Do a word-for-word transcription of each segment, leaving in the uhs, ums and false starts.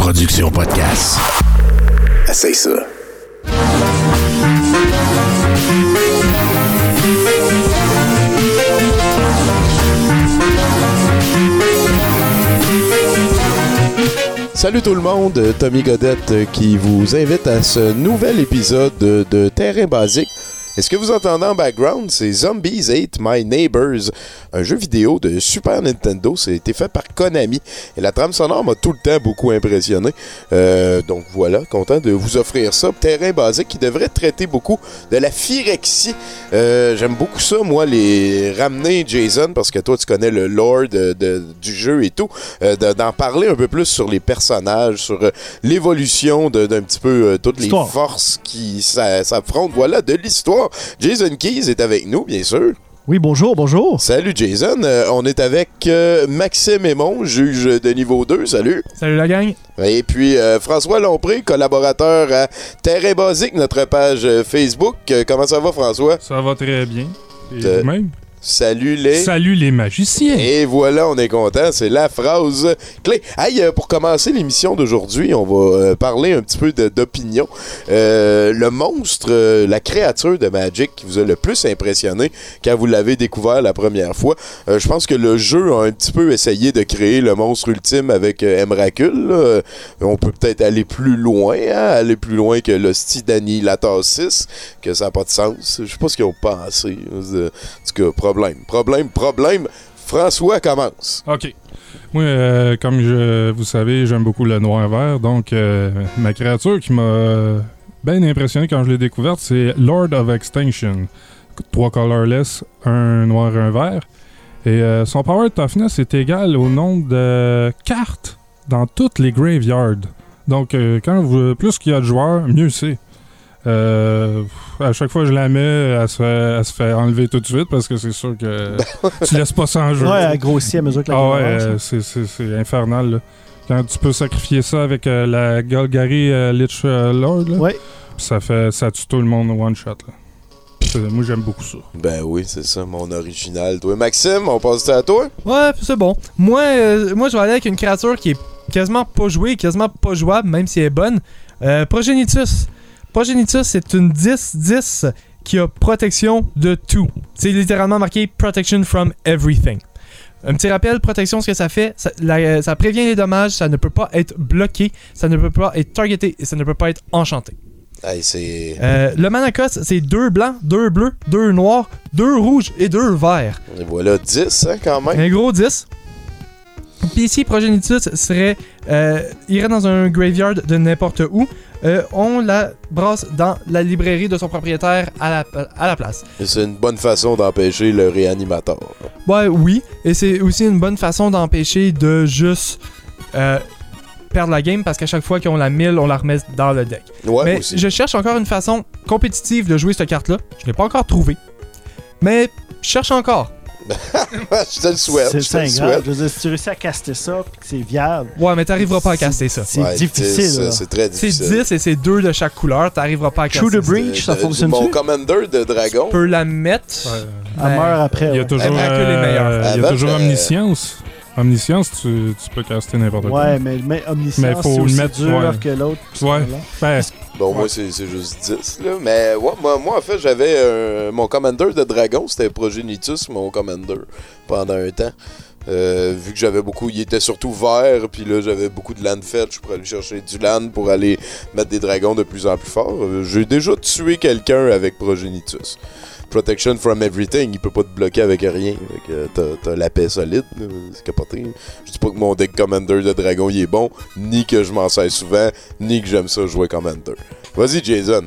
production podcast. Essaye ça. Salut tout le monde, Tommy Godette qui vous invite à ce nouvel épisode de, de Terrain Basique. Et ce que vous entendez en background, c'est Zombies Ate My Neighbors, un jeu vidéo de Super Nintendo. Ça a été fait par Konami. Et la trame sonore m'a tout le temps beaucoup impressionné. Euh, donc voilà, content de vous offrir ça. Terrain Basique qui devrait traiter beaucoup de la phyrexie. Euh, j'aime beaucoup ça, moi, les ramener, Jason, parce que toi, tu connais le lore de, de, du jeu et tout. Euh, de, d'en parler un peu plus sur les personnages, sur euh, l'évolution de, d'un petit peu euh, toutes l'histoire. Les forces qui s'a, s'affrontent. Voilà, de l'histoire. Jason Keys est avec nous, bien sûr. Oui, bonjour, bonjour. Salut Jason, euh, on est avec euh, Maxime Aymon, juge de niveau deux, salut. Salut la gang. Et puis euh, François Lompré, collaborateur à Terrain Basique, notre page euh, Facebook. Euh, comment ça va, François? Ça va très bien. Et euh, vous-même? Salut les... Salut les magiciens. Et voilà, on est content, c'est la phrase clé. Hey, euh, pour commencer l'émission d'aujourd'hui, on va euh, parler un petit peu de, d'opinion. Euh, le monstre, euh, la créature de Magic qui vous a le plus impressionné quand vous l'avez découvert la première fois. Euh, je pense que le jeu a un petit peu essayé de créer le monstre ultime avec euh, Emrakul. Là. On peut peut-être aller plus loin, hein, aller plus loin que l'hostie d'Annihilator six, que ça n'a pas de sens. Je sais pas ce qu'ils ont pensé. En tout cas, Problème, problème, problème. François commence. OK. Moi, euh, comme je, vous savez, j'aime beaucoup le noir-vert. Donc, euh, ma créature qui m'a euh, bien impressionné quand je l'ai découverte, c'est Lord of Extinction. Trois colorless, un noir et un vert. Et euh, son power toughness est égal au nombre de cartes dans toutes les graveyards. Donc, euh, quand vous, plus qu'il y a de joueurs, mieux c'est. Euh, à chaque fois que je la mets, elle se, fait, elle se fait enlever tout de suite parce que c'est sûr que tu laisses pas ça en jeu. Ouais, elle grossit à mesure que la ah game ouais, avance. euh, c'est, c'est, c'est infernal. Là. Quand tu peux sacrifier ça avec euh, la Golgari euh, Lich euh, Lord, là, ouais. ça fait ça tue tout le monde one shot. Là. Moi, j'aime beaucoup ça. Ben oui, c'est ça, mon original. Toi, Maxime, on passe à toi? Ouais, c'est bon. Moi, euh, moi je vais aller avec une créature qui est quasiment pas jouée, quasiment pas jouable, même si elle est bonne. Euh, Progenitus. Progenitus, c'est une dix dix qui a protection de tout. C'est littéralement marqué Protection from Everything. Un petit rappel, protection, ce que ça fait, ça, la, ça prévient les dommages, ça ne peut pas être bloqué, ça ne peut pas être targeté et ça ne peut pas être enchanté. Hey, c'est... Euh, le mana cost, c'est deux blancs, deux bleus, deux noirs, deux rouges et deux verts. Et voilà, dix, hein, quand même. Un gros dix. Puis ici, Progenitus serait, euh, irait dans un graveyard de n'importe où. Euh, on la brasse dans la librairie de son propriétaire à la, à la place. Et c'est une bonne façon d'empêcher le réanimateur. Ouais, oui. Et c'est aussi une bonne façon d'empêcher de juste euh, perdre la game parce qu'à chaque fois qu'on la mille, on la remet dans le deck. Ouais, mais aussi. Je cherche encore une façon compétitive de jouer cette carte-là. Je l'ai pas encore trouvée. Mais je cherche encore. Je te le souhaite. C'est, je te le c'est souhaite. grave. Je veux dire, si tu réussis à caster ça et que c'est viable. Ouais, mais t'arriveras pas à caster ça. C'est Ouais, difficile. dix, là. c'est très difficile. C'est dix et c'est deux de chaque couleur. T'arriveras pas à caster True the ça. Breach, ça Euh, fonctionne-tu? Mon commander de dragon. Tu peux la mettre. Ouais. Elle Ouais. meurt après. Il y a ouais. toujours, Emrakul est meilleur. euh, il y a Avant, toujours euh, Omniscience. Omniscience, tu, tu peux caster n'importe quoi. Ouais, mais, mais Omniscience, Mais faut c'est le aussi mettre, dur ouais. que l'autre. Ouais. Ben, Bon, moi, c'est, c'est juste dix, là. Mais ouais, moi, moi, en fait, j'avais euh, mon commander de dragon, c'était Progenitus, mon commander, pendant un temps. Euh, vu que j'avais beaucoup, il était surtout vert, puis là, j'avais beaucoup de land fetch pour aller chercher du land pour aller mettre des dragons de plus en plus forts. Euh, j'ai déjà tué quelqu'un avec Progenitus. Protection from everything, il peut pas te bloquer avec rien. Fait que t'as, t'as la paix solide, là, c'est capoté. Je dis pas que mon deck commander de dragon il est bon, ni que je m'en sers souvent, ni que j'aime ça jouer commander. Vas-y Jason,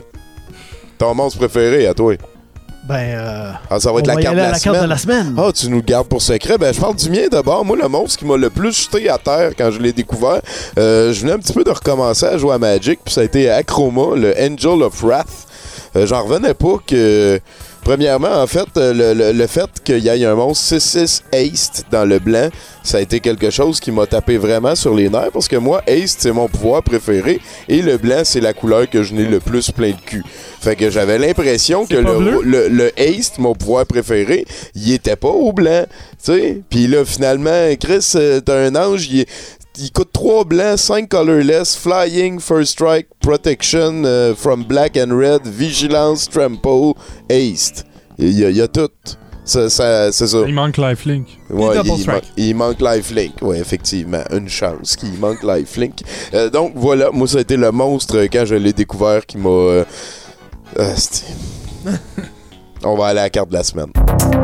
ton monstre préféré à toi? Ben, euh, Ah, ça va être on la va y carte de aller à la la carte semaine. de la semaine. Ah, tu nous le gardes pour secret. Ben, je parle du mien d'abord. Moi, le monstre qui m'a le plus jeté à terre quand je l'ai découvert, euh, je venais un petit peu de recommencer à jouer à Magic, puis ça a été Akroma, le Angel of Wrath. Euh, j'en revenais pas que... Premièrement, en fait, le, le, le fait qu'il y ait un monstre six six Haste dans le blanc, ça a été quelque chose qui m'a tapé vraiment sur les nerfs parce que moi, Haste, c'est mon pouvoir préféré et le blanc, c'est la couleur que je n'ai le plus plein de cul. Fait que j'avais l'impression que le, le, le Haste, mon pouvoir préféré, il était pas au blanc, tu sais. Puis là, finalement, Chris, t'as un ange, il est... il coûte trois blancs, cinq colorless, flying, first strike, protection uh, from black and red, vigilance, trample, haste. Il y a, il y a tout. Ça, ça, c'est ça. Il manque lifelink. Ouais, double il, strike. il, il manque lifelink. Oui, effectivement. Une chance qu'il manque lifelink. Euh, donc, voilà. Moi, ça a été le monstre euh, quand je l'ai découvert qui m'a... Euh... euh, On va aller à la carte de la semaine.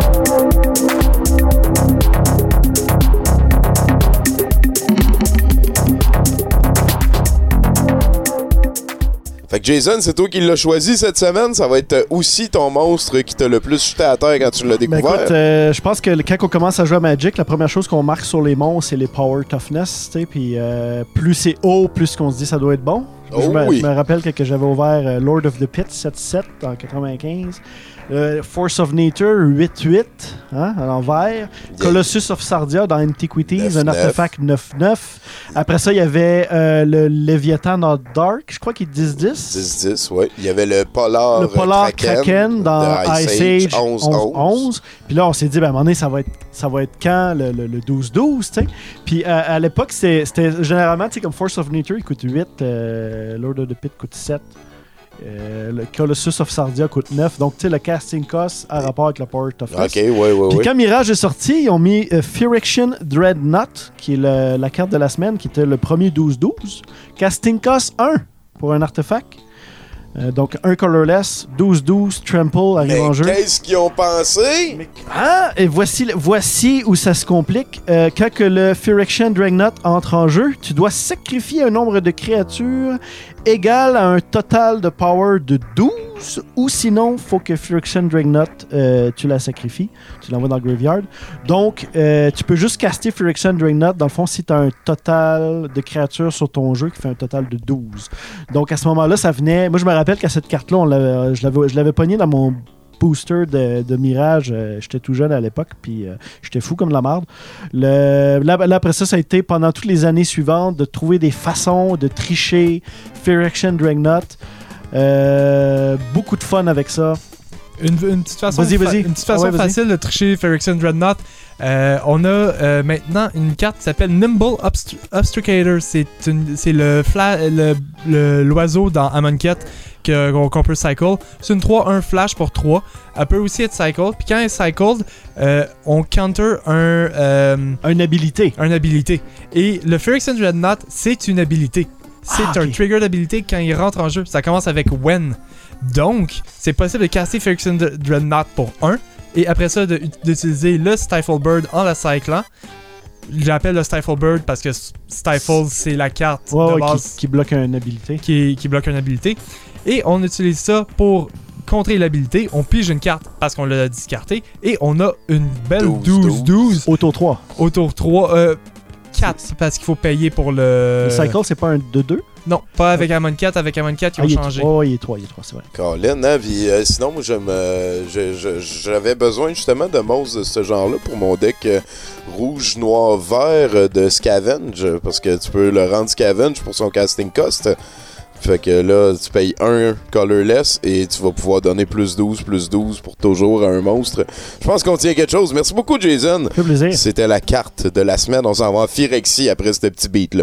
Fait que Jason, c'est toi qui l'as choisi cette semaine. Ça va être aussi ton monstre qui t'a le plus jeté à terre quand tu l'as Ben découvert. écoute, euh, je pense que quand on commence à jouer à Magic, la première chose qu'on marque sur les monstres, c'est les power toughness. Tu sais, puis euh, plus c'est haut, plus qu'on se dit ça doit être bon. Oh je, me, oui. je me rappelle que, que j'avais ouvert euh, Lord of the Pit sept sept en quatre-vingt-quinze. Euh, Force of Nature huit huit hein, à l'envers. Yeah. Colossus of Sardia dans Antiquities, neuf un neuf. artefact neuf neuf. Après ça, il y avait euh, le Leviathan of Dark, je crois qu'il est dix dix. dix dix, oui. Il y avait le Polar, Le Polar Kraken, Kraken dans de Ice Age onze onze onze. Puis là, on s'est dit, ben, à un moment donné, ça va être, ça va être quand le, le, le douze douze, tu sais. Puis euh, à l'époque, c'était, c'était généralement, tu sais, comme Force of Nature, il coûte huit, euh, Lord of the Pit coûte sept. Euh, le Colossus of Sardia coûte neuf. Donc, tu sais, le casting cost a rapport avec le Power Toughness. Ok, oui, oui, Puis oui. quand Mirage est sorti, ils ont mis euh, Phyrexian Dreadnought, qui est le- la carte de la semaine, qui était le premier douze douze. Casting cost un pour un artefact. Euh, donc, un colorless, douze douze, Trample arrive Mais en jeu. qu'est-ce qu'ils ont pensé? Ah, et voici, voici où ça se complique. Euh, quand que le Phyrexian Dreadnought entre en jeu, tu dois sacrifier un nombre de créatures égal à un total de power de douze, ou sinon, il faut que Phyrexian Dreadnought, euh, tu la sacrifies, tu l'envoies dans le graveyard. Donc, euh, tu peux juste caster Phyrexian Dreadnought, dans le fond, si tu as un total de créatures sur ton jeu qui fait un total de douze. Donc, à ce moment-là, ça venait... Moi, je me rappelle qu'à cette carte-là, on l'avait- je l'avais, je l'avais pogné dans mon booster de, de Mirage. Euh, j'étais tout jeune à l'époque, puis euh, j'étais fou comme la merde. Le, là, là, après ça, ça a été pendant toutes les années suivantes de trouver des façons de tricher Phyrexian Dreadnought. Euh, beaucoup de fun avec ça. Une, une petite façon, Vas-y, vas-y. Une petite façon Ah ouais, vas-y. facile de tricher Phyrexian Dreadnought. Euh, on a euh, maintenant une carte qui s'appelle Nimble Obstr- Obstrucator. C'est, une, c'est le, fla- le, le- l'oiseau dans Amonkhet que, qu'on, qu'on peut cycle. C'est une trois un flash pour trois. Elle peut aussi être cycled. Puis quand elle est cycled, euh, on counter un, euh, Une habilité. un habilité. Et le Phyrexian Dreadnought, c'est une habilité. C'est Ah, un ok. trigger d'habilité quand il rentre en jeu. Ça commence avec When. Donc, c'est possible de caster Phyrexian Dreadnought pour un. Et après ça, de- d'utiliser le Stifle Bird en la cyclant. J'appelle le Stifle Bird parce que Stifle, c'est la carte Ouais, de ouais, base qui, qui bloque une habilité. qui, qui bloque une habilité. Et on utilise ça pour contrer l'habilité. On pige une carte parce qu'on l'a discarté. Et on a une belle douze douze Au tour trois. au tour trois. Euh, quatre parce qu'il faut payer pour le... Le cycle, c'est pas un deux deux. Non, pas avec Amonkhet. Avec Amonkhet, ils Ah, ont il est changé. trois, il est trois, il est trois, c'est vrai. Colin, hein, puis, euh, sinon, moi, je me- je- je- j'avais besoin justement de monstres de ce genre-là pour mon deck euh, rouge, noir, vert euh, de Scavenge, parce que tu peux le rendre Scavenge pour son casting cost. Fait que là, tu payes un colorless et tu vas pouvoir donner plus douze, plus douze pour toujours à un monstre. Je pense qu'on tient quelque chose. Merci beaucoup, Jason. Ça fait plaisir. C'était la carte de la semaine. On s'en va en Phyrexie après ce petit beat-là.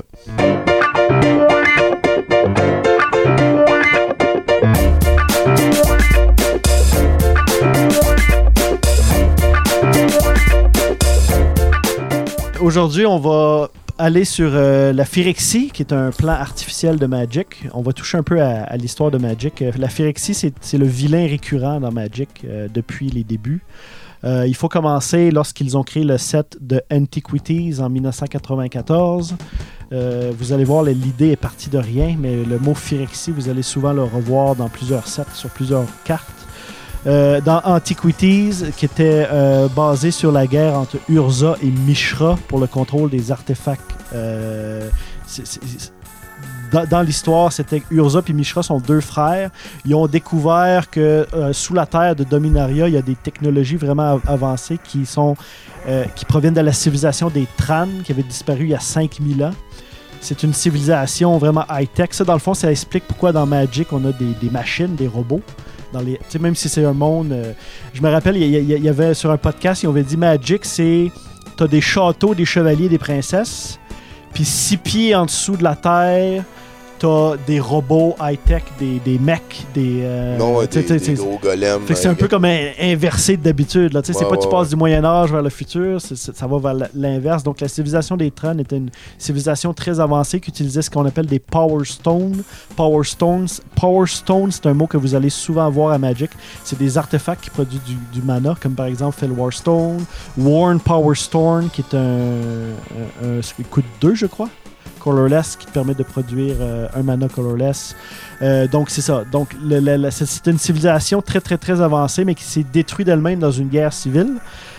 Aujourd'hui, on va aller sur euh, la Phyrexie, qui est un plan artificiel de Magic. On va toucher un peu à, à l'histoire de Magic. Euh, La Phyrexie, c'est, c'est le vilain récurrent dans Magic euh, depuis les débuts. Euh, il faut commencer lorsqu'ils ont créé le set de Antiquities en dix-neuf cent quatre-vingt-quatorze. Euh, vous allez voir, l'idée est partie de rien, mais le mot Phyrexie, vous allez souvent le revoir dans plusieurs sets, sur plusieurs cartes. Euh, dans Antiquities, qui était euh, basé sur la guerre entre Urza et Mishra pour le contrôle des artefacts. Euh, c'est- c'est- c'est- dans, dans l'histoire, c'était que Urza et Mishra sont deux frères. Ils ont découvert que euh, sous la terre de Dominaria, il y a des technologies vraiment av- avancées qui sont euh, qui proviennent de la civilisation des Tran, qui avait disparu il y a cinq mille ans. C'est une civilisation vraiment high-tech. Ça, dans le fond, ça explique pourquoi dans Magic, on a des, des machines, des robots. Dans les, tu sais, même si c'est un monde... euh, je me rappelle, il y, il y avait sur un podcast, ils avaient dit Magic, c'est... T'as des châteaux, des chevaliers, des princesses. Puis six pieds en dessous de la terre, t'as des robots high-tech, des, des mecs, des... Euh, non, des, t'sais, des gros golems. Fait que c'est un peu comme un, inversé de d'habitude. Là. Ouais, c'est pas ouais, tu passes du Moyen-Âge vers le futur, c'est, c'est, ça va vers l'inverse. Donc la civilisation des Tron était une civilisation très avancée qui utilisait ce qu'on appelle des Power Stones. Power Stones, Power Stone, c'est un mot que vous allez souvent voir à Magic. C'est des artefacts qui produisent du, du mana, comme par exemple Felwar Stone, Worn Power Stone, qui est un, un, un, un coûte deux, je crois. Colorless qui te permet de produire euh, un mana colorless. Euh, donc c'est ça. Donc le, le, le, c'est une civilisation très très très avancée mais qui s'est détruite d'elle-même dans une guerre civile.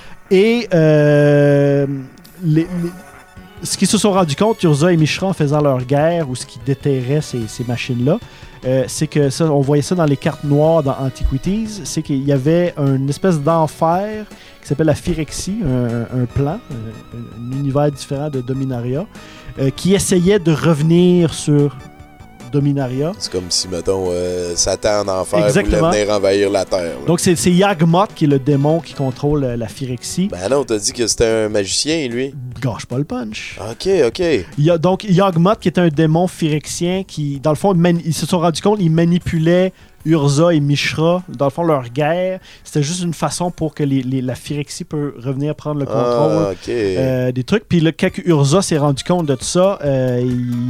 Et euh, les, les, ce qu'ils se sont rendus compte, Urza et Mishra en faisant leur guerre ou ce qui déterrait ces, ces machines-là, euh, c'est que ça, on voyait ça dans les cartes noires dans Antiquities, c'est qu'il y avait une espèce d'enfer qui s'appelle la Phyrexie, un, un plan, un, un univers différent de Dominaria, euh, qui essayait de revenir sur Dominaria. C'est comme si, mettons, euh, Satan en enfer Exactement. voulait venir envahir la Terre. Là. Donc, c'est, c'est Yawgmoth qui est le démon qui contrôle euh, la Phyrexie. Ben non, t'as dit que c'était un magicien, lui. Gâche pas le punch. OK, OK. Il y a donc Yawgmoth qui est un démon phyrexien qui, dans le fond, mani- ils se sont rendus compte qu'ils manipulaient Urza et Mishra. Dans le fond, leur guerre, c'était juste une façon pour que les, les, la Phyrexie peut revenir prendre le contrôle ah, OK. euh, des trucs. Puis là, quand Urza s'est rendu compte de tout ça, euh,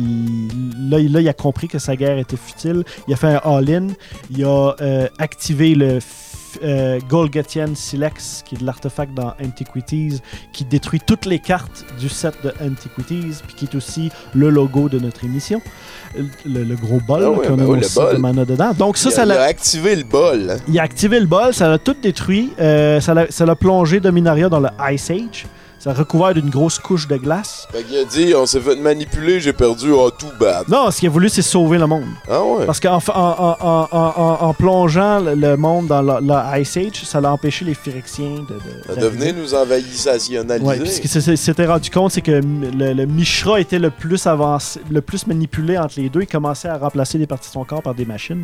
il, là, là, il a compris que sa guerre était futile. Il a fait un all-in. Il a euh, activé le Euh, Golgothian Silex, qui est de l'artefact dans Antiquities, qui détruit toutes les cartes du set de Antiquities, puis qui est aussi le logo de notre émission. Le, le gros bol, ah là, ouais, qu'on ben a oui, aussi le bol. de mana dedans. Donc ça, il, a, ça il l'a... a activé le bol. Hein? Il a activé le bol, ça l'a tout détruit. Euh, ça, l'a, ça l'a plongé Dominaria dans le Ice Age. Ça a recouvert d'une grosse couche de glace. Fait qu'il a dit, on s'est fait manipuler, j'ai perdu, oh, tout bad. Non, ce qu'il a voulu, c'est sauver le monde. Ah ouais? Parce qu'en en, en, en, en, en plongeant le monde dans le, le Ice Age, ça l'a empêché les Phyrexiens de... de, de venir nous envahissationnaliser. Ouais, puis ce qu'il s'était rendu compte, c'est que le, le Mishra était le plus avancé, le plus manipulé entre les deux. Il commençait à remplacer des parties de son corps par des machines.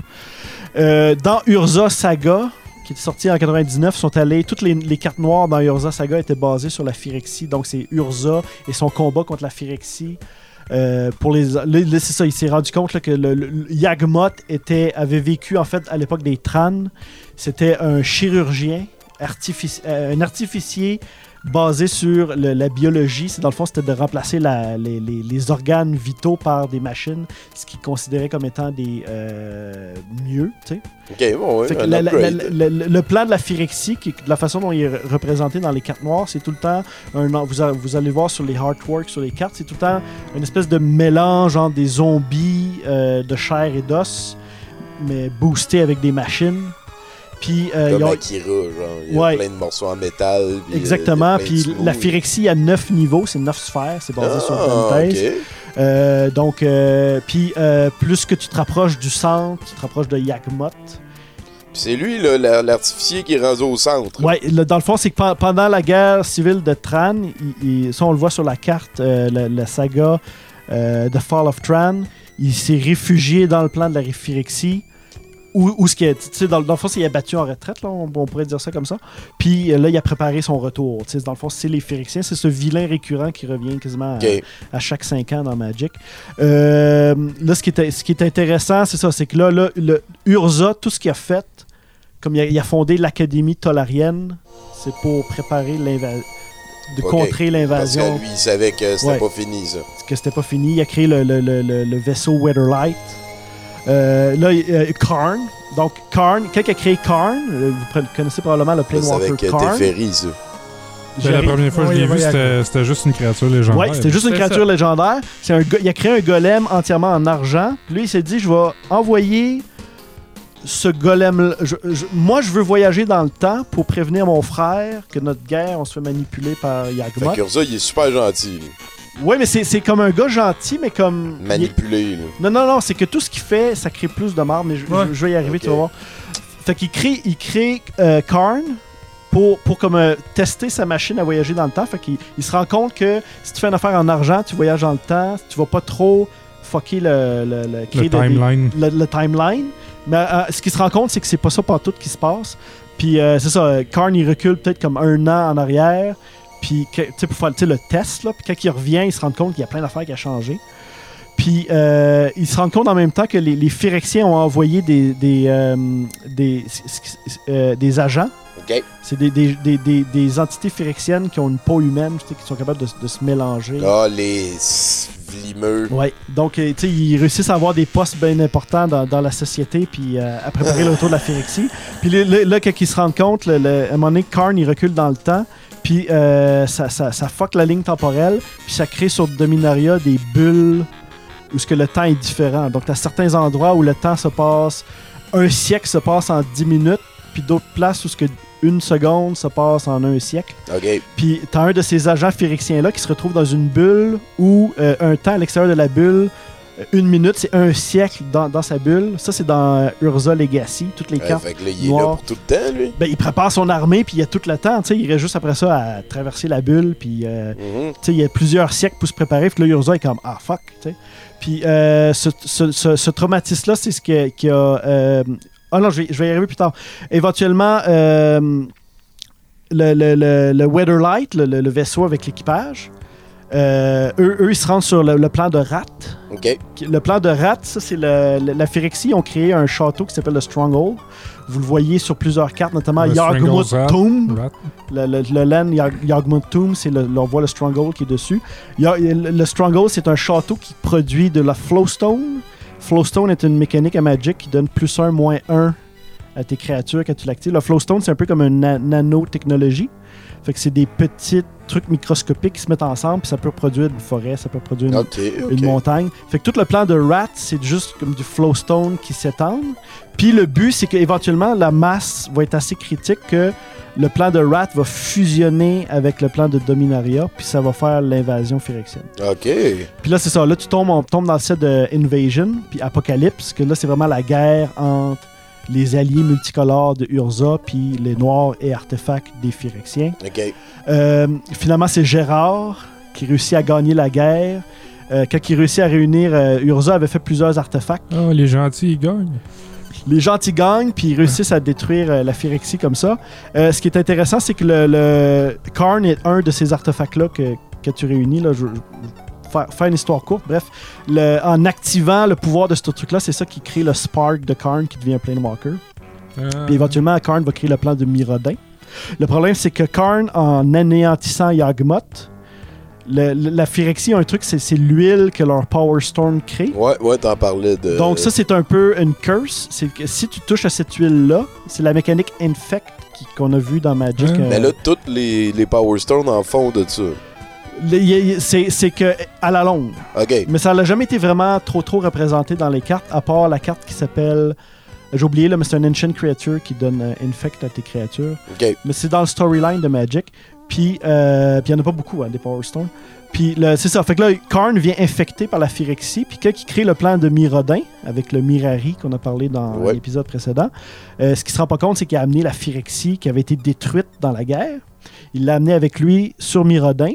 Euh, dans Urza Saga, qui est sorti en quatre-vingt-dix-neuf, sont allés, toutes les, les cartes noires dans Urza Saga étaient basées sur la Phyrexie. Donc c'est Urza et son combat contre la Phyrexie. Euh, pour les, là, là, c'est ça, il s'est rendu compte là, que le, le, le Yawgmoth était, avait vécu en fait à l'époque des Tran. C'était un chirurgien, artifici- euh, un artificier basé sur le, la biologie. C'est, dans le fond, c'était de remplacer la, les, les, les organes vitaux par des machines, ce qu'il considérait comme étant des euh, mieux, tu sais. Ok, bon, oui, Fait que un la- la- upgrade. la- la- le plan de la Phyrexie, qui, de la façon dont il est représenté dans les cartes noires, c'est tout le temps, un, vous, a- vous allez voir sur les artworks, sur les cartes, c'est tout le temps une espèce de mélange entre des zombies euh, de chair et d'os, mais boostés avec des machines. Puis, euh, Comme ils ont- Akira, genre. Il y a Ouais. plein de morceaux en métal. Puis, Exactement. euh, il y a plein Puis de smooth. la Phyrexie a neuf niveaux, c'est neuf sphères, c'est basé sur Ah, Dante. ok. Euh, donc, euh, puis euh, plus que tu te rapproches du centre, tu te rapproches de Yawgmoth. Puis c'est lui, là, la- l'artificier qui est rendu au centre. Ouais, le- dans le fond, c'est que pe- pendant la guerre civile de Tran, il, il- ça on le voit sur la carte, euh, la, la saga euh, The Fall of Tran, il s'est réfugié dans le plan de la Phyrexie. Où, où ce qui est, tu sais, dans, dans le fond, c'est il est battu en retraite, là, on, on pourrait dire ça comme ça. Puis euh, là, il a préparé son retour. Tu sais, dans le fond, c'est les Phyrexiens, c'est ce vilain récurrent qui revient quasiment à, Ok. à chaque cinq ans dans Magic. Euh, là, ce qui, est, ce qui est intéressant, c'est ça, c'est que là, là le Urza, tout ce qu'il a fait, comme il a, il a fondé l'Académie Tolarienne, c'est pour préparer l'invasion, de Ok. contrer Parce que l'invasion, lui, il savait que c'était Ouais. pas fini, ça. que c'était pas fini. Il a créé le, le, le, le, le vaisseau Weatherlight. Euh, là, euh, Karn. Donc, Karn, quelqu'un a créé Karn, euh, vous pre- connaissez probablement le C'est Planewalker avec euh, Karn. Teferi, ça. C'est la J'arrive- première fois que je Ouais, l'ai ouais, vu, ouais, c'était, c'était juste une créature légendaire. Ouais, c'était juste une C'est créature ça. légendaire. C'est un go- il a créé un golem entièrement en argent. Puis lui, il s'est dit, je vais envoyer ce golem. je- je- moi, je veux voyager dans le temps pour prévenir mon frère que notre guerre, on se fait manipuler par Fait Yawgmoth. que Urza, il est super gentil. lui. Oui, mais c'est, c'est comme un gars gentil, mais comme. il est- Manipulé, là. Non, non, non, c'est que tout ce qu'il fait, ça crée plus de marde, mais je, Ouais. je- je vais y arriver, Ok. tu vas voir. Fait qu'il crée, il crée euh, Karn pour, pour comme euh, tester sa machine à voyager dans le temps. Fait qu'il il se rend compte que si tu fais une affaire en argent, tu voyages dans le temps, tu vas pas trop fucker le, le, le, créer Le des- des- timeline. le, le timeline. Mais euh, ce qu'il se rend compte, c'est que c'est pas ça partout qui se passe. Puis euh, c'est ça, euh, Karn, il recule peut-être comme un an en arrière. Puis, que- tu sais, pour faire tu sais, le test, là, puis quand il revient, il se rend compte qu'il y a plein d'affaires qui ont changé. Puis, euh, il se rend compte en même temps que les, les Phyrexiens ont envoyé des, des, euh, des, euh, des agents. OK. C'est des, des, des, des, des entités phyrexiennes qui ont une peau humaine, tu sais, qui sont capables de, de se mélanger. Ah, les vlimeux. Ouais. Donc, euh, tu sais, ils réussissent à avoir des postes bien importants dans, dans la société, puis euh, à préparer le retour de la phyrexie. Puis là, là, là, quand ils se rendent compte, le, le, à un moment donné, Karn, il recule dans le temps, puis euh, ça, ça, ça fuck la ligne temporelle, puis ça crée sur Dominaria des bulles où ce que le temps est différent. Donc, t'as certains endroits où le temps se passe, un siècle se passe en dix minutes, puis d'autres places où ce que une seconde se passe en un siècle. OK. Puis t'as un de ces agents phyrexiens-là qui se retrouve dans une bulle où euh, un temps à l'extérieur de la bulle, euh, une minute, c'est un siècle dans, dans sa bulle. Ça, c'est dans euh, Urza Legacy, toutes les Ouais, cartes. fait que là, il est noires. là pour tout le temps, lui. Ben, il prépare son armée, puis il y a tout le temps. Tu sais, il reste juste après ça à traverser la bulle, puis euh, Mhm. tu sais, il y a plusieurs siècles pour se préparer. Puis là, Urza est comme « Ah, fuck! » tu sais. Puis euh, ce, ce, ce, ce traumatisme-là, c'est ce qui a... Qui a euh... Ah non, je vais, je vais y arriver plus tard. Éventuellement... Euh, Le, le, le, le Weatherlight, le, le, le vaisseau avec l'équipage, euh, eux, eux, ils se rendent sur le, le plan de Rat. OK. Le plan de Rat, ça, c'est le, le- la Phyrexie. Ils ont créé un château qui s'appelle le Stronghold. Vous le voyez sur plusieurs cartes, notamment Le Yargmout Strangle's Rat. Tomb. Rat. Le, le, le land Yar- Yargmout Tomb, c'est le, on voit le Stronghold qui est dessus. Yar- le, le Stronghold, c'est un château qui produit de la Flowstone. Flowstone est une mécanique à Magic qui donne plus un, moins un à tes créatures quand tu l'actives. Le Flowstone, c'est un peu comme une na- nanotechnologie. Fait que c'est des petits trucs microscopiques qui se mettent ensemble, puis ça peut produire une forêt, ça peut produire une, OK. OK. une montagne. Fait que tout le plan de Rat, c'est juste comme du Flowstone qui s'étend. Puis le but, c'est qu'éventuellement, la masse va être assez critique que le plan de Rat va fusionner avec le plan de Dominaria, puis ça va faire l'invasion phyrexienne. OK. Puis là, c'est ça. Là, tu tombes, on tombe dans le set de Invasion, puis Apocalypse, que là, c'est vraiment la guerre entre les alliés multicolores de Urza, puis les noirs et artefacts des Phyrexiens. OK. Euh, finalement, c'est Gérard qui réussit à gagner la guerre. Euh, quand il réussit à réunir, euh, Urza avait fait plusieurs artefacts. Ah, les gentils, ils gagnent. Les gentils gagnent, puis ils réussissent à détruire euh, la Phyrexie comme ça. Euh, ce qui est intéressant, c'est que le, le Karn est un de ces artefacts-là que, que tu réunis. Là, je, je- faire, faire une histoire courte. Bref, le- en activant le pouvoir de ce truc-là, c'est ça qui crée le Spark de Karn qui devient un Planewalker. Ah. Puis éventuellement, Karn va créer le plan de Mirrodin. Le problème, c'est que Karn, en anéantissant Yawgmoth, le- le- la Phyrexie a un truc, c'est c'est l'huile que leur Power Storm crée. Ouais, ouais, t'en parlais de... Donc ça, c'est un peu une curse. C'est que si tu touches à cette huile-là, c'est la mécanique Infect qui- qu'on a vu dans Magic. Hein? euh, Mais là, toutes les, les Power Stones en font de ça. le- y a- y a- c'est c'est que à la longue. OK. Mais ça n'a jamais été vraiment trop trop représenté dans les cartes, à part la carte qui s'appelle... J'ai oublié, là, mais c'est un Ancient Creature qui donne euh, Infect à tes créatures. OK. Mais c'est dans le storyline de Magic. Puis, euh, puis il n'y en a pas beaucoup, hein, des Power Stones. Puis le- c'est ça. Fait que là, Karn vient infecté par la Phyrexie. Puis quand il crée le plan de Mirrodin, avec le Mirari qu'on a parlé dans Ouais. l'épisode précédent, euh, ce qu'il se rend pas compte, c'est qu'il a amené la Phyrexie qui avait été détruite dans la guerre. Il l'a amené avec lui sur Mirrodin.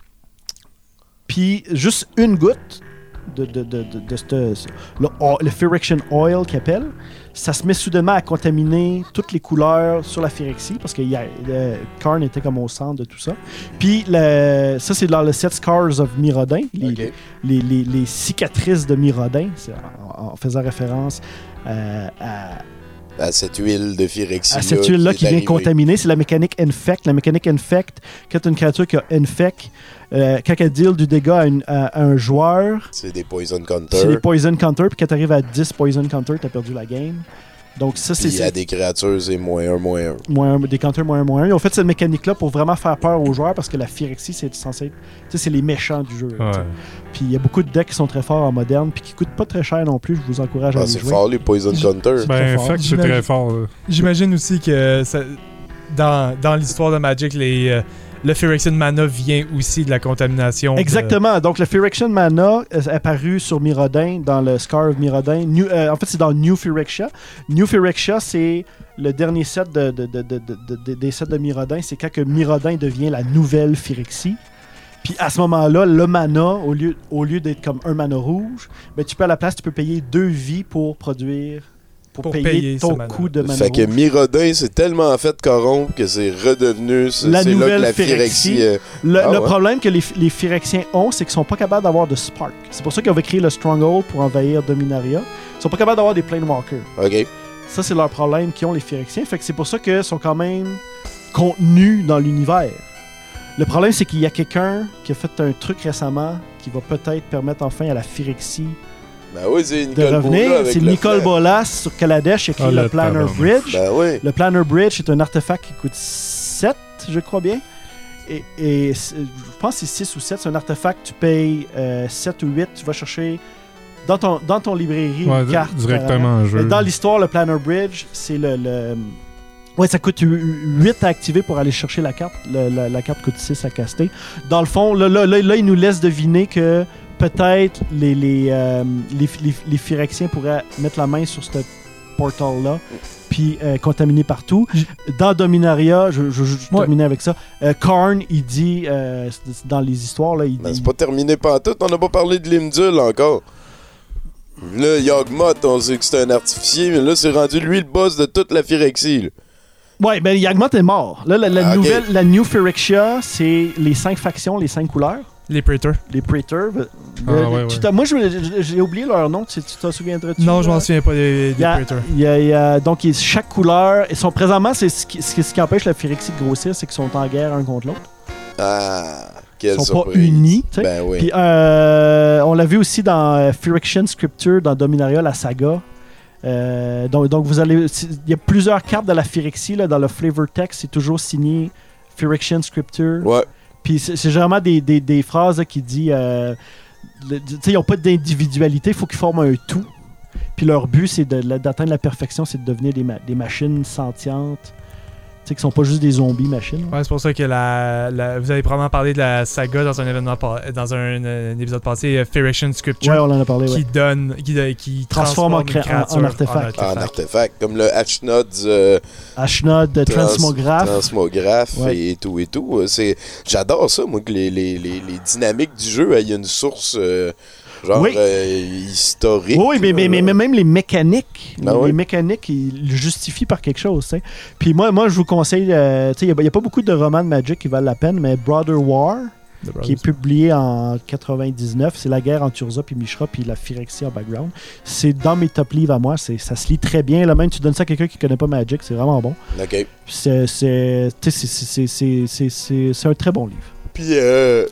Puis juste une goutte de, de, de, de, de ce- le, o- le Phyrexian Oil qu'il appelle, ça se met soudainement à contaminer toutes les couleurs sur la Phyrexie parce que il y a- le Karn était comme au centre de tout ça. Puis le- ça, c'est dans le set Scars of Mirrodin, les, OK. les, les- les cicatrices de Mirrodin, c'est en, en faisant référence euh, à, À cette huile de Phyrexie. à cette huile-là qui est vient arrivée. contaminer. C'est la mécanique Infect. La mécanique Infect, quand tu as une créature qui a Infect, euh, quand elle deal du dégât à, une- à- à un joueur, C'est des Poison c'est Counter. les Poison Counter, puis quand tu arrives à dix Poison Counter, tu as perdu la game. Donc ça, c'est Puis il y a c'est des créatures, c'est moins un, moins un. moins un- des counters moins un, moins un. Ils ont fait cette mécanique-là pour vraiment faire peur aux joueurs parce que la Phyrexie, c'est censé être... Tu sais, c'est les méchants du jeu. tu sais. Ouais. Puis il y a beaucoup de decks qui sont très forts en moderne, puis qui coûtent pas très cher non plus. Je vous encourage à Ah, les c'est jouer. fort, les Poison J- Counter. très Ben, fort. fait que c'est J'imagine- très fort. là. J'imagine aussi que ça- dans, dans l'histoire de Magic, les, euh, le Phyrexian Mana vient aussi de la contamination. de- Exactement. Donc, le Phyrexian Mana est apparu sur Mirrodin, dans le Scar of Mirrodin. New- euh, en fait, c'est dans New Phyrexia. New Phyrexia, c'est le dernier set de, de- de- de- de- de- des sets de Mirrodin. C'est quand que Mirrodin devient la nouvelle Phyrexie. Puis à ce moment-là, le mana, au lieu, au lieu d'être comme un mana rouge, ben, tu peux à la place, tu peux payer deux vies pour produire pour, Pour payer, payer ton ce mana. coût de mana. Fait que rouge. Mirodin s'est tellement fait corrompre que c'est redevenu. C'est La c'est là nouvelle que la Phyrexie. Phyrexie. euh, Le, Ah le ouais? problème que les, les Phyrexiens ont, c'est qu'ils sont pas capables d'avoir de Spark. C'est pour ça qu'ils avaient créé le Stronghold pour envahir Dominaria. Ils sont pas capables d'avoir des Planewalkers. Ok. Ça, c'est leur problème qu'ils ont, les Phyrexiens. Fait que c'est pour ça qu'ils sont quand même contenus dans l'univers. Le problème, c'est qu'il y a quelqu'un qui a fait un truc récemment qui va peut-être permettre enfin à la Phyrexie Ben oui, c'est de Nicole Bola revenir. avec C'est le Nicole flair. Bolas sur Kaladesh qui a créé Ah, le le Planner tabarnak. Bridge. Ben oui. Le Planner Bridge est un artefact qui coûte sept, je crois bien. Et, et c'est- je pense que c'est six ou sept. C'est un artefact, tu payes euh, sept ou huit. Tu vas chercher dans ton, dans ton librairie Ouais, une carte. directement en Mais jeu. dans l'histoire, le Planner Bridge, c'est le, le- Ouais, ça coûte huit à activer pour aller chercher la carte. Le- la, la carte coûte six à caster. Dans le fond, là, là, là, là, il nous laisse deviner que peut-être les, les, euh, les, les, les Phyrexiens pourraient mettre la main sur ce portal-là puis euh, contaminer partout. Dans Dominaria, je, je, je Ouais. terminer avec ça, euh, Karn, il dit, euh, c'est- dans les histoires, là, il Ben, dit... c'est pas terminé pantoute, on n'a pas parlé de Limdul encore. Là, Yawgmoth, on sait que c'est un artificier, mais là, c'est rendu lui le boss de toute la Phyrexie. là. Ouais, ben Yawgmoth est mort. Là, la, la Ah, ok. nouvelle, la New Phyrexia, c'est les cinq factions, les cinq couleurs. Les Praetors. Les Praetors. euh, Ah, euh, ouais, tu ouais. t'as- Moi, je- je- j'ai oublié leur nom. Tu tu t'en souviendrais-tu? Non, je là? m'en souviens pas des, Il des y a- Praetors. il y a- il y a- donc, il- chaque couleur, ils sont présentement, c'est ce qui, ce qui- ce qui empêche la Phyrexie de grossir, c'est qu'ils sont en guerre un contre l'autre. Ah, Ils quelle sont surprise. pas unis. tu sais. Ben oui. Puis, euh, on l'a vu aussi dans euh, Phyrexian Scripture, dans Dominaria, la saga. Euh, donc, donc, vous allez. Il y a plusieurs cartes de la Phyrexie, là, dans le flavor text, c'est toujours signé Phyrexian Scripture. Ouais. Puis c'est c'est généralement des, des, des phrases là, qui disent euh, le- tu sais, ils n'ont pas d'individualité, il faut qu'ils forment un tout. Puis leur but, c'est de- la- d'atteindre la perfection, c'est de devenir des, ma- des machines sentientes. Tu sais, qui sont pas juste des zombies machines. là. Ouais, c'est pour ça que la, la- vous avez probablement parlé de la saga dans un événement pa- dans un, un épisode passé, euh, Phyrexian Scripture, Ouais, on en a parlé. qui Ouais. donne, qui, de- qui Transforme transforme, en une cré- en- créature en artefact. En artefact, comme le Ashnod's euh, Ashnod, de trans- transmographe. transmographe Ouais. et tout et tout. Euh, C'est, j'adore ça, moi, que les, les, les, les dynamiques du jeu aient une source euh, genre Oui. euh, historique. Oui, mais, mais, là. mais, mais même les mécaniques, Ben les oui. mécaniques, ils le justifient par quelque chose. tu sais. Puis moi, moi, je vous conseille, euh, tu sais, il n'y a, pas beaucoup de romans de Magic qui valent la peine, mais Brother War, qui est publié en quatre-vingt-dix-neuf. C'est la guerre entre Urza puis Mishra puis la Phyrexie en background. C'est dans mes top livres à moi. C'est, ça se lit très bien. Là, même tu donnes ça à quelqu'un qui connaît pas Magic, c'est vraiment bon. OK. Puis C'est, c'est, tu sais, c'est, c'est, c'est, c'est, c'est, c'est un très bon livre. Puis, euh,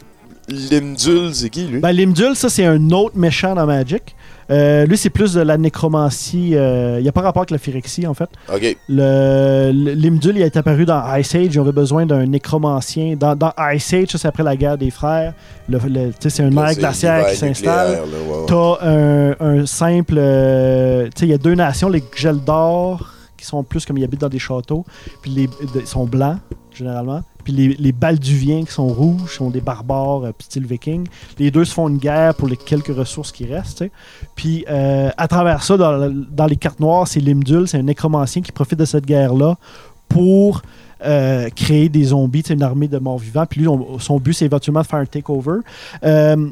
Limdul, c'est qui, lui? Ben, Limdul, ça, c'est un autre méchant dans Magic. Euh, lui, c'est plus de la nécromancie. euh, Il n'y a pas rapport avec la Phyrexie, en fait. OK. Le, le- Limdul, il est apparu dans Ice Age. Ils avaient besoin d'un nécromancien. Dans, dans Ice Age, ça, c'est après la guerre des frères. Le, le- tu sais, c'est un Là, air c'est glaciaire l'hiver qui s'installe. nucléaire, là, ouais, ouais. T'as un, un simple. euh, tu sais, il y a deux nations, les Geldor, qui sont plus comme ils habitent dans des châteaux. Puis les, de- ils sont blancs, généralement. Puis les, les Balduviens, qui sont rouges, sont des barbares, euh, style viking. Les deux se font une guerre pour les quelques ressources qui restent. tu sais. Puis euh, à travers ça, dans, dans les cartes noires, c'est Limdul, c'est un nécromancien qui profite de cette guerre-là pour. euh, créer des zombies, tu sais, une armée de morts vivants. Puis lui, on- son but, c'est éventuellement de faire un takeover. Euh,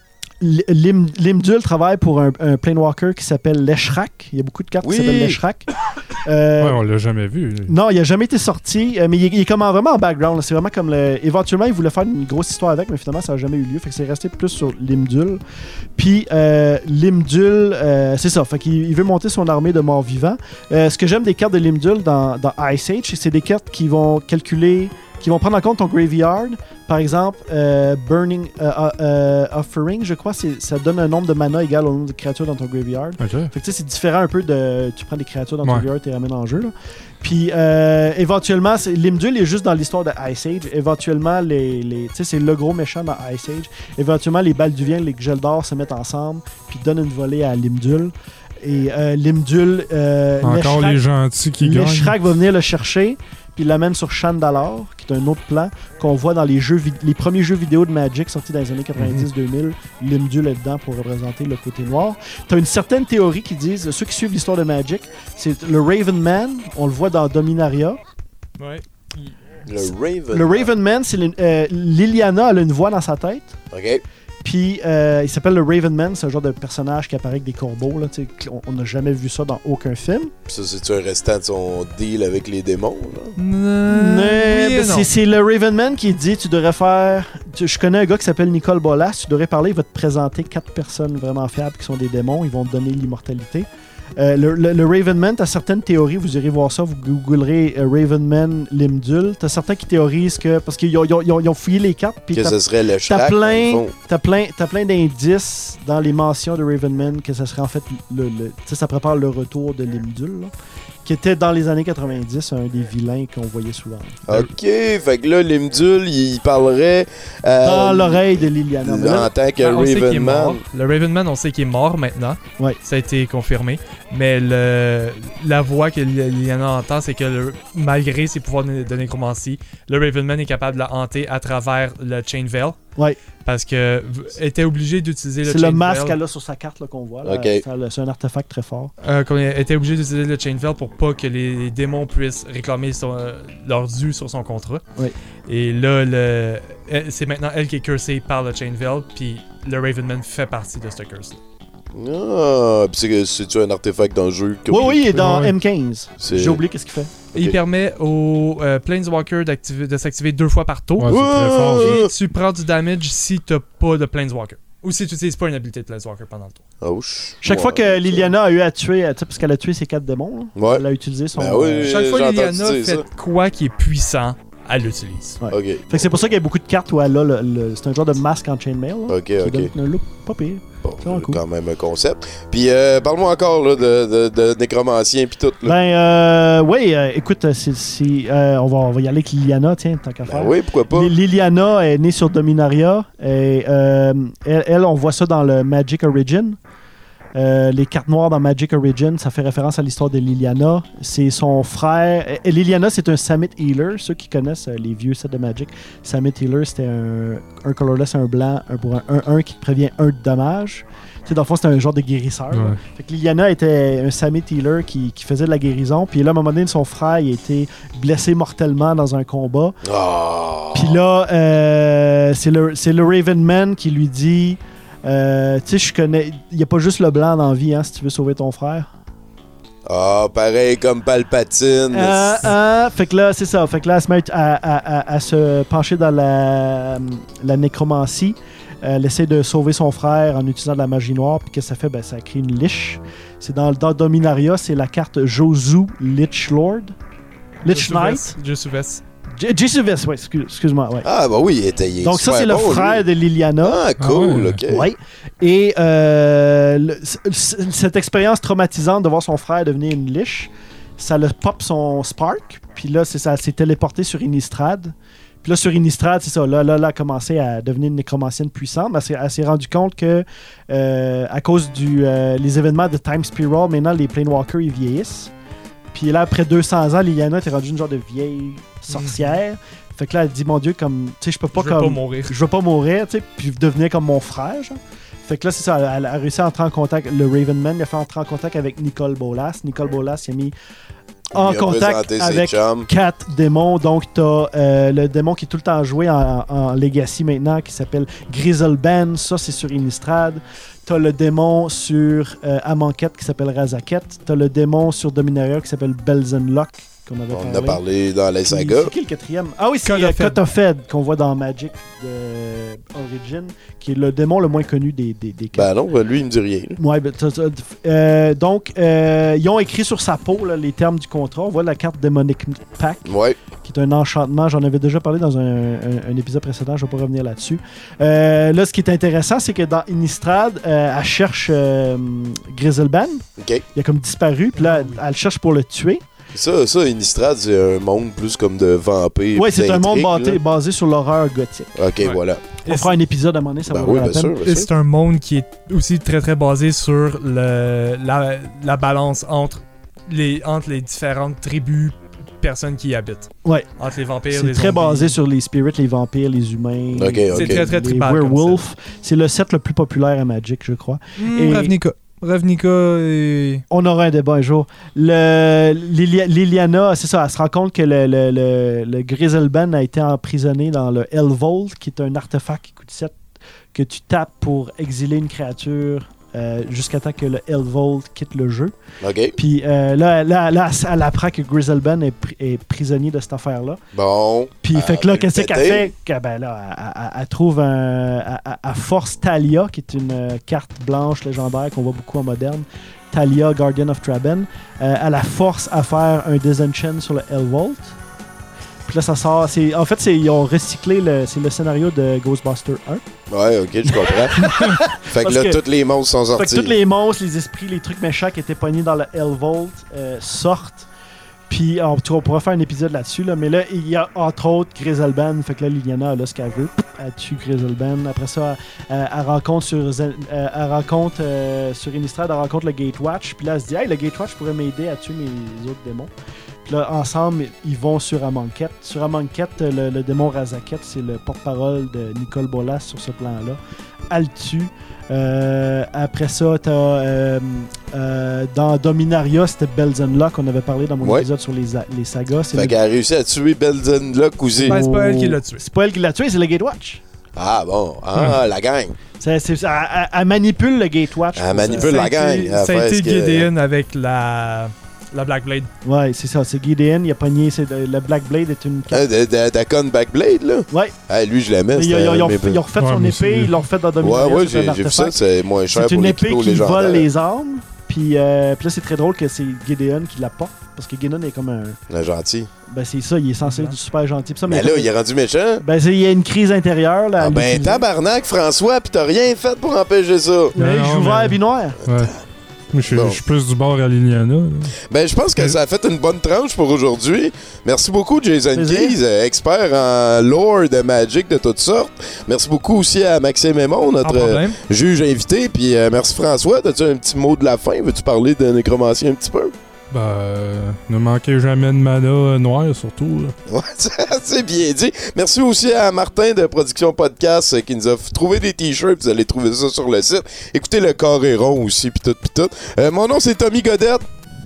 Lim, Limdul travaille pour un, un Planewalker qui s'appelle Leshrak. Il y a beaucoup de cartes Oui. qui s'appellent Leshrak. Euh, Ouais, on l'a jamais vu. lui. non, il n'a jamais été sorti, euh, mais il est, il est comme en- vraiment en background. là. C'est vraiment comme le. Éventuellement, il voulait faire une grosse histoire avec, mais finalement, ça n'a jamais eu lieu. Fait que c'est resté plus sur Limdul. Puis euh, Limdul, euh, c'est ça. Fait qu'il il veut monter son armée de morts vivants. Euh, ce que j'aime des cartes de Limdul dans, dans Ice Age, c'est des cartes qui vont calculer, qui vont prendre en compte ton graveyard. Par exemple, euh, Burning euh, euh, Offering, je crois, c'est- ça donne un nombre de mana égal au nombre de créatures dans ton graveyard. Ok. Fait que tu sais, c'est différent un peu de. Tu prends des créatures dans ton Ouais. graveyard et tu les ramènes en jeu. Là. Puis euh, éventuellement, c'est- Limdul est juste dans l'histoire de Ice Age. Éventuellement, les, les, tu sais, c'est le gros méchant dans Ice Age. Éventuellement, les Balduviens, les Geldor se mettent ensemble puis donnent une volée à Limdul. Et euh, Limdul. Euh, Encore Leshrak- les gentils qui gagnent. Leshrak va venir le chercher, puis il l'amène sur Chandalar, qui est un autre plan qu'on voit dans les jeux vid- les premiers jeux vidéo de Magic sortis dans les années quatre-vingt-dix deux mille. Limdul est dedans pour représenter le côté noir. Tu as une certaine théorie qui disent, ceux qui suivent l'histoire de Magic, c'est le Raven Man, on le voit dans Dominaria. Ouais. Le Raven. Le Raven Man, c'est le- euh, Liliana, elle a une voix dans sa tête. OK. Puis euh, il s'appelle le Ravenman, c'est un genre de personnage qui apparaît avec des combos. Là, on on n'a jamais vu ça dans aucun film. Ça, c'est-tu un restant de son deal avec les démons, là? Euh, oui et non. c'est, c'est le Ravenman qui dit tu devrais faire. Tu- je connais un gars qui s'appelle Nicole Bolas, tu devrais parler, il va te présenter quatre personnes vraiment fiables qui sont des démons, ils vont te donner l'immortalité. Euh, le, le, le Ravenman, t'as certaines théories, vous irez voir ça, vous googlerez euh, Ravenman Limdul. T'as certains qui théorisent que. Parce qu'ils ont, ils ont- ils ont fouillé les cartes, puis Que t'as, ce serait le t'as Shrek, dans le plein, fond. t'as, plein, t'as plein d'indices dans les mentions de Ravenman que ça serait en fait. Le, le, tu sais, ça prépare le retour de Limdul, là, qui était dans les années quatre-vingt-dix un des vilains qu'on voyait souvent. OK, fait que là, Limdul, il parlerait euh, Dans l'oreille de Liliana. Mais là, en tant que Ben, on sait qu'il est mort. Ravenman. Le Ravenman, on sait qu'il est mort maintenant. Ouais. Ça a été confirmé. Mais le, la voix que Li- Liliana entend, c'est que le- malgré ses pouvoirs de, de nécromancie, le Ravenman est capable de la hanter à travers le Chain Veil. Ouais. Parce que v- elle était obligé d'utiliser le c'est Chain le masque Veil. qu'elle a sur sa carte là, qu'on voit. Là. Ok. C'est, un, c'est un artefact très fort. Euh, qu'on était obligé d'utiliser le Chain Veil pour pas que les démons puissent réclamer son, euh, leur dû sur son contrat. Oui. Et là, le, elle- c'est maintenant elle qui est cursée par le Chain Veil, puis le Ravenman fait partie de ce curse. Ah, pis c'est que c'est-tu un artefact dans le jeu? que- Oui, oui, il est dans Ouais. M quinze. C'est- J'ai oublié qu'est-ce qu'il fait. Il Ok. permet aux euh, Planeswalker d'activer- de s'activer deux fois par tour. Ouais, c'est très fort. Ouais. Et tu prends du damage si t'as pas de Planeswalker. Ou si tu n'utilises pas une habilité de Planeswalker pendant le tour. Oh, ch- Chaque ouais, fois que ça. Liliana a eu à tuer, tu sais, parce qu'elle a tué ses quatre démons, là, Ouais. elle a utilisé son. Ben oui. euh, Chaque fois j'ai que entendu Liliana dire fait ça. quoi qui est puissant, elle l'utilise. Ouais. OK. Fait que c'est pour ça qu'il y a beaucoup de cartes où elle a le. le- c'est un genre de masque en chainmail. Là, OK, qui OK. donne un look pas pire. Bon, C'est vraiment cool. quand même un concept. Puis, euh, parle-moi encore là, de, de, de nécromancien puis tout. Là. Ben, euh, oui, euh, écoute, c'est, c'est, euh, on, va, on va y aller avec Liliana, tiens, tant qu'à Ben faire. oui, pourquoi pas? Li- Liliana est née sur Dominaria. Et, euh, elle, elle, on voit ça dans le Magic Origin. Euh, les cartes noires dans Magic Origin, ça fait référence à l'histoire de Liliana. C'est son frère. Et Liliana, c'est un Summit Healer. Ceux qui connaissent euh, les vieux sets de Magic, Summit Healer, c'était un, un colorless, un blanc, un pour un un un qui te prévient un de dommage. Tu sais, dans le fond, c'était un genre de guérisseur. là. Ouais. Fait que Liliana était un Summit Healer qui, qui faisait de la guérison. Puis là, à un moment donné, son frère il a été blessé mortellement dans un combat. Ah! Puis là, euh, c'est le, c'est le Ravenman qui lui dit euh, tu sais, je connais. Il n'y a pas juste le blanc dans la vie, hein, si tu veux sauver ton frère. Ah, pareil comme Palpatine. Euh, euh, fait que là, c'est ça. Fait que là, elle se met à, à- à- à se pencher dans la, la nécromancie. Euh, elle essaie de sauver son frère en utilisant de la magie noire. Puis qu'est-ce que ça fait? Ben, ça crée une liche. C'est dans, dans Dominaria, c'est la carte Josu Lich Lord. Lich Knight. Josuves. J- Jesuvis, ouais, excuse, excuse-moi. Ouais. Ah, bah oui, il était il est Donc, ça, super c'est le bon, lui. frère de Liliana. Ah, cool, Ah ouais. ok. Oui. Et euh, le- c- c- cette expérience traumatisante de voir son frère devenir une liche, ça le pop son spark. Puis là, c'est ça, s'est téléporté sur Innistrad. Puis là, sur Innistrad, c'est ça. Là, là, là, elle a commencé à devenir une nécromancienne puissante. Mais elle s'est- elle s'est rendue compte que, euh, à cause des les événements de Time Spiral, maintenant, les Planewalkers, ils vieillissent. Puis là, après deux cents ans, Liliana était rendue une genre de vieille sorcière. Fait que là, elle dit, mon Dieu, comme, tu sais, je peux pas Je veux comme. pas mourir. Je veux pas mourir, tu sais, puis devenir comme mon frère, genre. Fait que là, c'est ça, elle, elle a réussi à entrer en contact, le Ravenman, il a fait entrer en contact avec Nicole Bolas. Nicole Bolas, il a mis en Il a contact présenté ses avec chums. quatre démons. Donc, t'as euh, le démon qui est tout le temps joué en, en Legacy maintenant, qui s'appelle Grizzleban. Ça, c'est sur Innistrad. T'as le démon sur euh, Amonkhet qui s'appelle Razaket. T'as le démon sur Dominaria qui s'appelle Belzenlock, qu'on avait On en parlé. a parlé dans les Puis, sagas. c'est qui le quatrième? Ah oui, c'est Cotofed. euh, Cotofed qu'on voit dans Magic de Origin, qui est le démon le moins connu des, des, des quatre. Ben non, ben lui, il me dit rien. là. Ouais, ben, t'as- t'as- euh, donc, euh, ils ont écrit sur sa peau là, les termes du contrat. On voit la carte Demonic Pack, Ouais. qui est un enchantement. J'en avais déjà parlé dans un, un- un épisode précédent, je ne vais pas revenir là-dessus. Euh, là, ce qui est intéressant, c'est que dans Innistrad, euh, elle cherche euh, Grizzleban. OK. Il a comme disparu, puis là, elle, elle cherche pour le tuer. Ça, ça, Innistrad, c'est un monde plus comme de vampires. Oui, puis c'est un monde d'intrigues, basé, basé sur l'horreur gothique. là. OK, Ouais. voilà. On fera un épisode à un moment donné, ça Ben va oui, valoir bien la peine. sûr, bien Et sûr. c'est un monde qui est aussi très très basé sur le, la, la balance entre les, entre les différentes tribus, personnes qui y habitent. Ouais. Entre les vampires, C'est les très zombies. basé sur les spirits, les vampires, les humains. OK, les, OK. C'est très très les tribal. comme werewolves. C'est le set le plus populaire à Magic, je crois. ça. Hmm, Et- Ravnica. Ravnica et... On aura un débat un jour. Le, Lilia- Liliana, c'est ça, elle se rend compte que le, le, le, le Grizzleban a été emprisonné dans le Hellvault, qui est un artefact qui coûte sept que tu tapes pour exiler une créature euh, jusqu'à temps que le Hellvolt quitte le jeu. OK. Puis euh, là, là, là, elle apprend que Griselben est, pr- est prisonnier de cette affaire-là. Bon. Puis euh, fait que là, peut qu'est-ce le qu'elle péter. fait? Que, ben là, elle, elle- elle trouve un. Elle, elle- elle force Talia, qui est une euh, carte blanche légendaire qu'on voit beaucoup en moderne. Talia, Guardian of Traben. Euh, elle la force à faire un Disenchant sur le Hellvolt. Puis là, ça sort. C'est, en fait, c'est, ils ont recyclé le, c'est le scénario de Ghostbuster un. Ouais, OK, je comprends. Fait que Parce là, que- tous les monstres sont Fait que sortis. tous les monstres, les esprits, les trucs méchants qui étaient pognés dans le Hellvolt euh, sortent. Puis on, tu vois, on pourra faire un épisode là-dessus. Là, mais là, il y a entre autres Griselben. Fait que là, Liliana, elle a ce qu'elle veut. Elle tue Griselben. Après ça, elle, elle rencontre sur Zen- euh, elle rencontre euh, sur Innistrad, elle rencontre le Gatewatch. Puis là, elle se dit, hey, le Gatewatch pourrait m'aider à tuer mes autres démons. Puis là, ensemble, ils vont sur Amonkhet. Sur Amonkhet, le, le démon Razaket, c'est le porte-parole de Nicole Bolas sur ce plan-là. Elle le tue. Euh, après ça, t'as euh, euh, dans Dominaria, c'était Belzenlock, on avait parlé dans mon Ouais. épisode sur les, a- les sagas. C'est Fait le- qu'elle a réussi à tuer Belzenlock aussi. Ben, c'est pas elle qui l'a tué. C'est pas elle qui l'a tué, c'est le Gatewatch. Ah bon. Ah, la gang. C'est, c'est, elle, elle- elle manipule le Gatewatch. Elle pour manipule ça. la a gang. été- à Ça a faire été ce que- Gideon avec la, la Black Blade. Ouais, c'est ça. C'est Gideon, il a pogné. C'est, le Black Blade est une Hein, carte. de- de- Dakon Backblade, là. Ouais, Ah, lui, je l'aimais. mais ils, c'était ils- ils un ont, de mes- ils ont refait Ouais, son moi épée, aussi. ils l'ont refait dans Ouais, Dominaria. ouais, c'est un j'ai j'ai vu ça. artefact. C'est moins cher C'est pour une les épée couteaux qui légendaires. vole les armes. Puis, euh, puis là, c'est très drôle que c'est Gideon qui la porte. Parce que Gideon est comme un. Un gentil. Ben, c'est ça, il est censé être super gentil. Puis ça, Mais là, il est rendu méchant. Ben, c'est- il y a une crise intérieure. Là, à Ah ben, l'utiliser. tabarnak, François, pis t'as rien fait pour empêcher ça. Ouais, Non, il joue mais- vert et noir. Ouais. Moi, je suis Bon. je suis plus du bord à Liliana. là. Ben, je pense que ça a fait une bonne tranche pour aujourd'hui. Merci beaucoup, Jason Plaisir. Keys, euh, expert en lore de Magic de toutes sortes. Merci beaucoup aussi à Maxime Aymon, Pas de notre euh, problème. juge invité. Puis euh, merci François. As-tu un petit mot de la fin? Veux-tu parler de nécromancie un petit peu? Ben, euh, ne manquez jamais de mana euh, noir, surtout. là. Ouais, ça, c'est bien dit. Merci aussi à Martin de Production Podcast euh, qui nous a f- trouvé des t-shirts. Vous allez trouver ça sur le site. Écoutez le Carré rond aussi, puis tout, puis tout. Euh, mon nom, c'est Tommy Godette.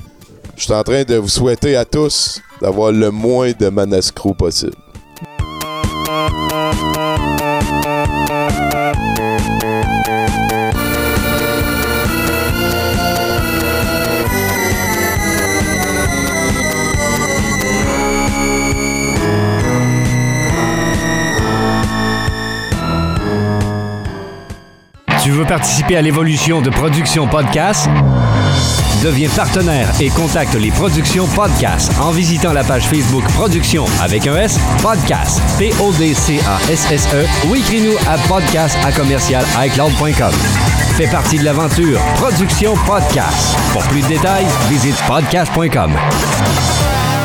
Je suis en train de vous souhaiter à tous d'avoir le moins de manascro possible. Tu veux participer à l'évolution de Production Podcast? Deviens partenaire et contacte les Productions Podcast en visitant la page Facebook Production avec un S, Podcast, P O D C A S S E ou écris-nous à podcast à commercial iCloud point com. Fais partie de l'aventure Production Podcast. Pour plus de détails, visite podcast point com.